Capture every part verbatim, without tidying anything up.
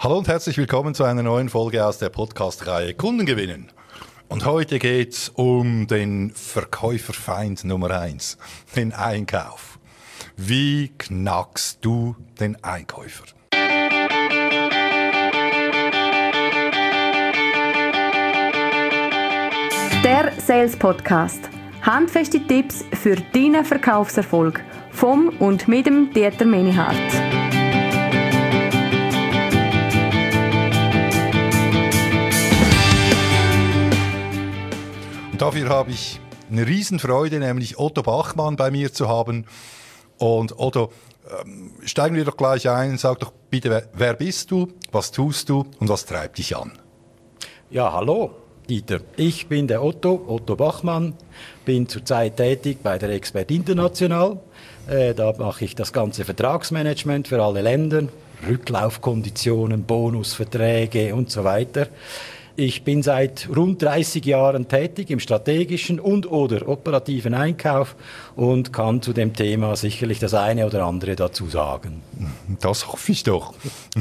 Hallo und herzlich willkommen zu einer neuen Folge aus der Podcast-Reihe Kunden gewinnen. Und heute geht's um den Verkäuferfeind Nummer eins, den Einkauf. Wie knackst du den Einkäufer? Der Sales Podcast. Handfeste Tipps für deinen Verkaufserfolg vom und mit dem Dieter Menihardt. Und dafür habe ich eine Riesenfreude, nämlich Otto Bachmann bei mir zu haben. Und Otto, ähm, steigen wir doch gleich ein. Sag doch bitte, wer, wer bist du, was tust du und was treibt dich an? Ja, hallo Dieter. Ich bin der Otto, Otto Bachmann, bin zurzeit tätig bei der Expert International. Äh, da mache ich das ganze Vertragsmanagement für alle Länder, Rücklaufkonditionen, Bonusverträge und so weiter. Ich bin seit rund dreißig Jahren tätig im strategischen und oder operativen Einkauf und kann zu dem Thema sicherlich das eine oder andere dazu sagen. Das hoffe ich doch.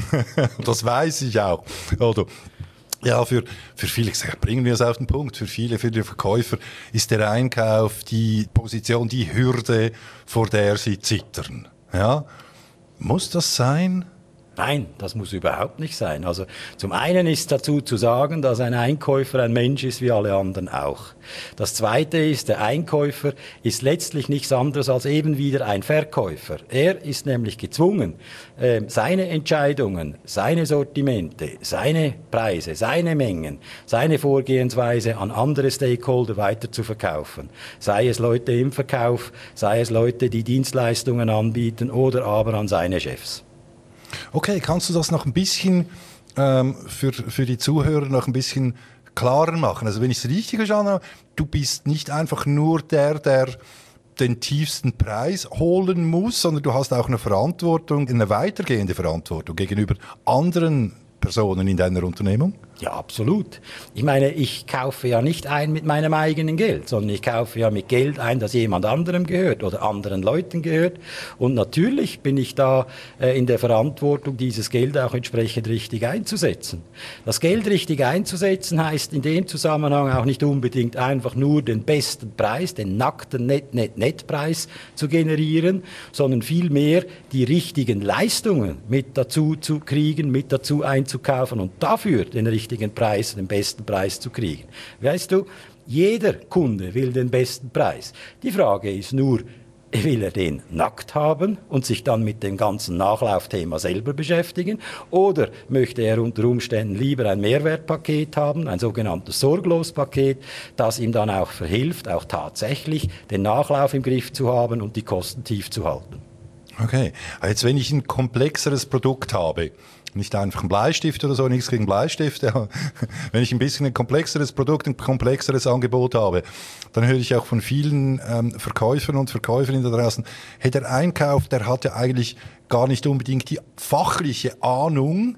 Das weiß ich auch. Oder ja, für, für viele, bringen wir es auf den Punkt, für viele, für die Verkäufer ist der Einkauf die Position, die Hürde, vor der sie zittern. Ja? Muss das sein? Nein, das muss überhaupt nicht sein. Also zum einen ist dazu zu sagen, dass ein Einkäufer ein Mensch ist wie alle anderen auch. Das zweite ist, der Einkäufer ist letztlich nichts anderes als eben wieder ein Verkäufer. Er ist nämlich gezwungen, seine Entscheidungen, seine Sortimente, seine Preise, seine Mengen, seine Vorgehensweise an andere Stakeholder weiter zu verkaufen. Sei es Leute im Verkauf, sei es Leute, die Dienstleistungen anbieten oder aber an seine Chefs. Okay, kannst du das noch ein bisschen ähm, für, für die Zuhörer noch ein bisschen klarer machen? Also wenn ich es richtig verstanden habe, du bist nicht einfach nur der, der den tiefsten Preis holen muss, sondern du hast auch eine Verantwortung, eine weitergehende Verantwortung gegenüber anderen Personen in deiner Unternehmung? Ja, absolut. Ich meine, ich kaufe ja nicht ein mit meinem eigenen Geld, sondern ich kaufe ja mit Geld ein, das jemand anderem gehört oder anderen Leuten gehört. Und natürlich bin ich da äh, in der Verantwortung, dieses Geld auch entsprechend richtig einzusetzen. Das Geld richtig einzusetzen heißt in dem Zusammenhang auch nicht unbedingt einfach nur den besten Preis, den nackten Net-Net-Net-Preis zu generieren, sondern vielmehr die richtigen Leistungen mit dazu zu kriegen, mit dazu einzukaufen und dafür den richtigen Preis, den besten Preis zu kriegen. Weißt du, jeder Kunde will den besten Preis. Die Frage ist nur, will er den nackt haben und sich dann mit dem ganzen Nachlaufthema selber beschäftigen? Oder möchte er unter Umständen lieber ein Mehrwertpaket haben, ein sogenanntes Sorglospaket, das ihm dann auch verhilft, auch tatsächlich den Nachlauf im Griff zu haben und die Kosten tief zu halten? Okay, jetzt wenn ich ein komplexeres Produkt habe, nicht einfach ein Bleistift oder so, nichts gegen Bleistifte. Wenn ich ein bisschen ein komplexeres Produkt, ein komplexeres Angebot habe, dann höre ich auch von vielen ähm, Verkäufern und Verkäuferinnen da draußen, hey, der Einkauf, der hat ja eigentlich gar nicht unbedingt die fachliche Ahnung,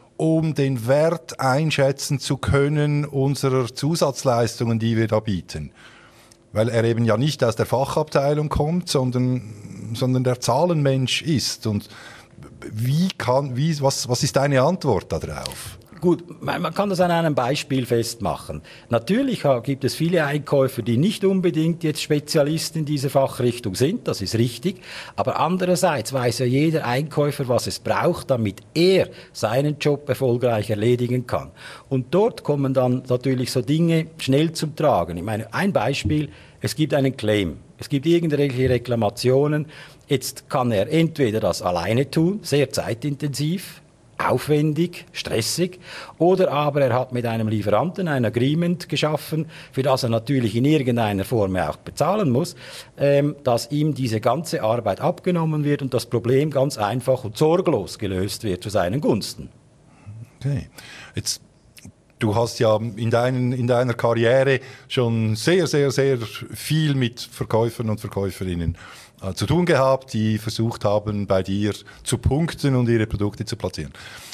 um den Wert einschätzen zu können unserer Zusatzleistungen, die wir da bieten. Weil er eben ja nicht aus der Fachabteilung kommt, sondern, sondern der Zahlenmensch ist. Und Wie kann, wie, was, was ist deine Antwort darauf? Gut, man kann das an einem Beispiel festmachen. Natürlich gibt es viele Einkäufer, die nicht unbedingt jetzt Spezialisten in dieser Fachrichtung sind, das ist richtig. Aber andererseits weiß ja jeder Einkäufer, was es braucht, damit er seinen Job erfolgreich erledigen kann. Und dort kommen dann natürlich so Dinge schnell zum Tragen. Ich meine, ein Beispiel, es gibt einen Claim. Es gibt irgendwelche Reklamationen. Jetzt kann er entweder das alleine tun, sehr zeitintensiv, aufwendig, stressig, oder aber er hat mit einem Lieferanten ein Agreement geschaffen, für das er natürlich in irgendeiner Form auch bezahlen muss, ähm, dass ihm diese ganze Arbeit abgenommen wird und das Problem ganz einfach und sorglos gelöst wird zu seinen Gunsten. Okay. Jetzt Du hast ja in, deinen, in deiner Karriere schon sehr, sehr, sehr viel mit Verkäufern und Verkäuferinnen äh, zu tun gehabt, die versucht haben, bei dir zu punkten und ihre Produkte zu platzieren.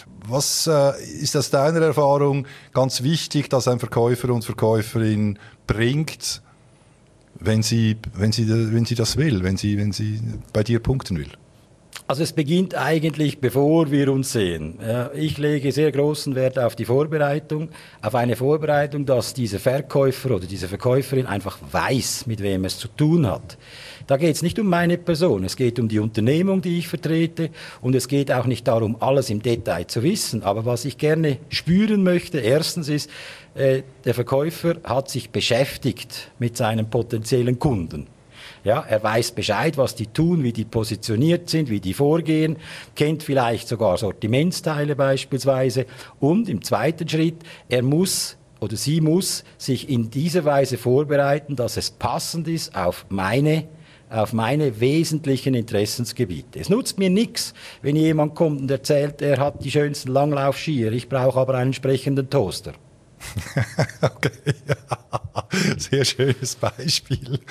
Was äh, ist aus deiner Erfahrung ganz wichtig, dass ein Verkäufer und Verkäuferin bringt, wenn sie, wenn sie, wenn sie das will, wenn sie, wenn sie bei dir punkten will? Also es beginnt eigentlich, bevor wir uns sehen. Ich lege sehr großen Wert auf die Vorbereitung, auf eine Vorbereitung, dass dieser Verkäufer oder diese Verkäuferin einfach weiß, mit wem es zu tun hat. Da geht es nicht um meine Person, es geht um die Unternehmung, die ich vertrete, und es geht auch nicht darum, alles im Detail zu wissen. Aber was ich gerne spüren möchte, erstens ist, äh, der Verkäufer hat sich beschäftigt mit seinen potenziellen Kunden. Ja, er weiß Bescheid, was die tun, wie die positioniert sind, wie die vorgehen, kennt vielleicht sogar Sortimentsteile beispielsweise. Und im zweiten Schritt, er muss oder sie muss sich in dieser Weise vorbereiten, dass es passend ist auf meine auf meine wesentlichen Interessensgebiete. Es nutzt mir nichts, wenn jemand kommt und erzählt, er hat die schönsten Langlaufskier, ich brauche aber einen entsprechenden Toaster. Okay, ja. Sehr schönes Beispiel.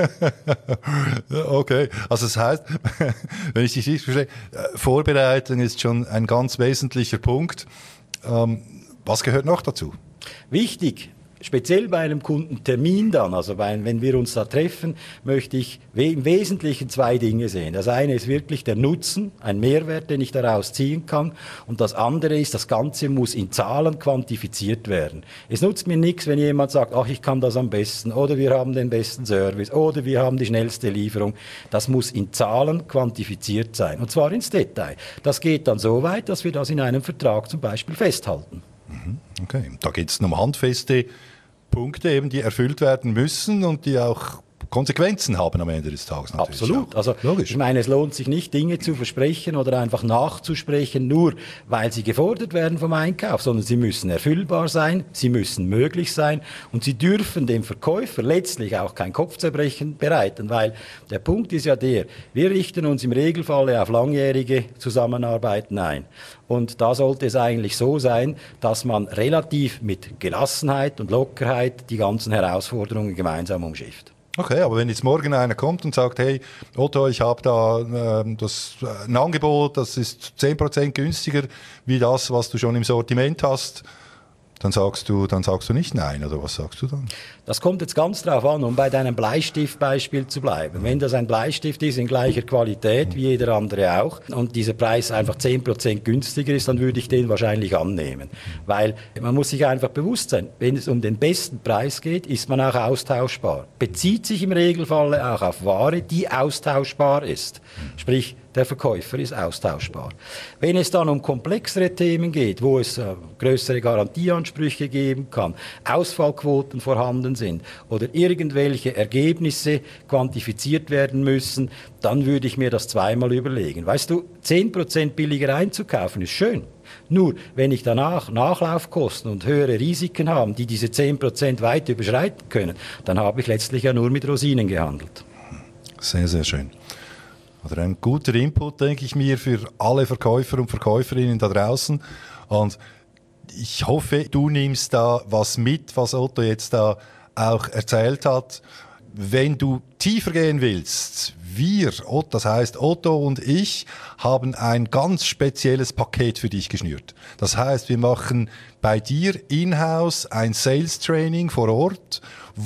Okay, also das heißt, wenn ich dich richtig verstehe, Vorbereitung ist schon ein ganz wesentlicher Punkt. Ähm, was gehört noch dazu? Wichtig, speziell bei einem Kundentermin dann, also bei, wenn wir uns da treffen, möchte ich im Wesentlichen zwei Dinge sehen. Das eine ist wirklich der Nutzen, ein Mehrwert, den ich daraus ziehen kann. Und das andere ist, das Ganze muss in Zahlen quantifiziert werden. Es nutzt mir nichts, wenn jemand sagt, ach, ich kann das am besten, oder wir haben den besten Service, oder wir haben die schnellste Lieferung. Das muss in Zahlen quantifiziert sein, und zwar ins Detail. Das geht dann so weit, dass wir das in einem Vertrag zum Beispiel festhalten. Okay, da geht es um handfeste Punkte, eben, die erfüllt werden müssen und die auch Konsequenzen haben am Ende des Tages natürlich. Absolut. Also, logisch. Ich meine, es lohnt sich nicht, Dinge zu versprechen oder einfach nachzusprechen, nur weil sie gefordert werden vom Einkauf, sondern sie müssen erfüllbar sein, sie müssen möglich sein und sie dürfen dem Verkäufer letztlich auch kein Kopfzerbrechen bereiten, weil der Punkt ist ja der, wir richten uns im Regelfall auf langjährige Zusammenarbeiten ein. Und da sollte es eigentlich so sein, dass man relativ mit Gelassenheit und Lockerheit die ganzen Herausforderungen gemeinsam umschifft. Okay, aber wenn jetzt morgen einer kommt und sagt, hey Otto, ich habe da äh, das, äh, ein Angebot, das ist zehn Prozent günstiger wie das, was du schon im Sortiment hast, dann sagst du, dann sagst du nicht nein, oder was sagst du dann? Das kommt jetzt ganz drauf an, um bei deinem Bleistiftbeispiel zu bleiben. Wenn das ein Bleistift ist in gleicher Qualität wie jeder andere auch und dieser Preis einfach zehn Prozent günstiger ist, dann würde ich den wahrscheinlich annehmen. Weil man muss sich einfach bewusst sein, wenn es um den besten Preis geht, ist man auch austauschbar. Bezieht sich im Regelfall auch auf Ware, die austauschbar ist. Sprich, der Verkäufer ist austauschbar. Wenn es dann um komplexere Themen geht, wo es äh, größere Garantieansprüche geben kann, Ausfallquoten vorhanden sind oder irgendwelche Ergebnisse quantifiziert werden müssen, dann würde ich mir das zweimal überlegen. Weißt du, zehn Prozent billiger einzukaufen ist schön. Nur, wenn ich danach Nachlaufkosten und höhere Risiken habe, die diese zehn Prozent weit überschreiten können, dann habe ich letztlich ja nur mit Rosinen gehandelt. Sehr, sehr schön. Oder ein guter Input, denke ich mir, für alle Verkäufer und Verkäuferinnen da draußen. Und ich hoffe, du nimmst da was mit, was Otto jetzt da auch erzählt hat. Wenn du tiefer gehen willst, wir, das heißt Otto und ich, haben ein ganz spezielles Paket für dich geschnürt. Das heißt, wir machen bei dir in-house ein Sales-Training vor Ort,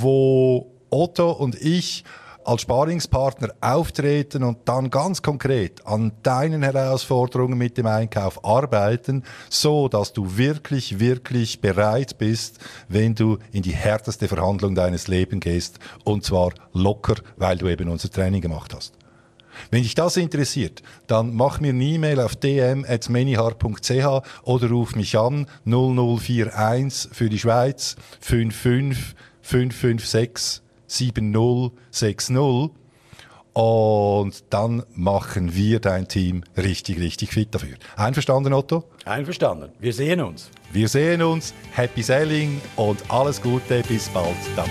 wo Otto und ich als Sparingspartner auftreten und dann ganz konkret an deinen Herausforderungen mit dem Einkauf arbeiten, so dass du wirklich, wirklich bereit bist, wenn du in die härteste Verhandlung deines Lebens gehst, und zwar locker, weil du eben unser Training gemacht hast. Wenn dich das interessiert, dann mach mir eine E-Mail auf d m at menihar punkt c h oder ruf mich an null null vier eins für die Schweiz fünf fünf fünf fünf sechs sieben null sechs null und dann machen wir dein Team richtig, richtig fit dafür. Einverstanden, Otto? Einverstanden. Wir sehen uns. Wir sehen uns. Happy Selling und alles Gute. Bis bald. Danke.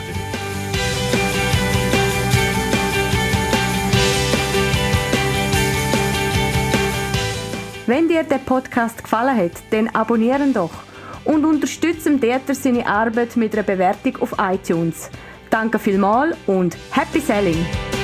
Wenn dir der Podcast gefallen hat, dann abonnieren doch und unterstützen Dieter seine Arbeit mit einer Bewertung auf iTunes. Danke vielmals und Happy Selling!